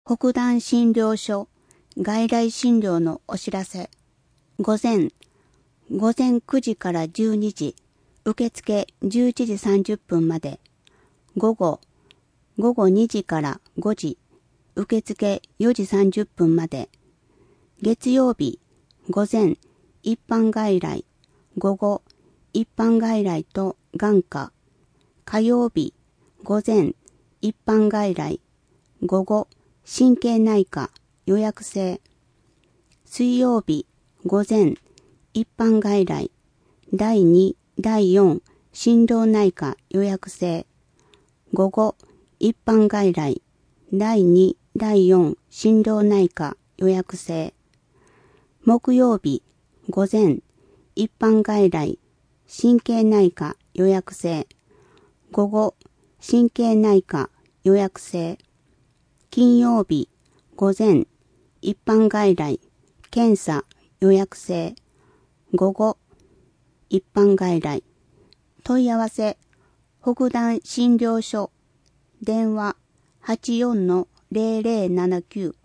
北団診療所外来診療のお知らせ。午前9時から12時、受付11時30分まで。午後2時から5時、受付4時30分まで。月曜日、午前一般外来、午後一般外来と眼科。火曜日、午前一般外来、午後神経内科予約制。水曜日、午前一般外来、第2、第4心療内科予約制。午後一般外来、第2、第4心療内科予約制。木曜日、午前一般外来、神経内科予約制。午後神経内科予約制。金曜日、午前一般外来、検査予約制。午後一般外来。問い合わせ、北団診療所。電話 84-0079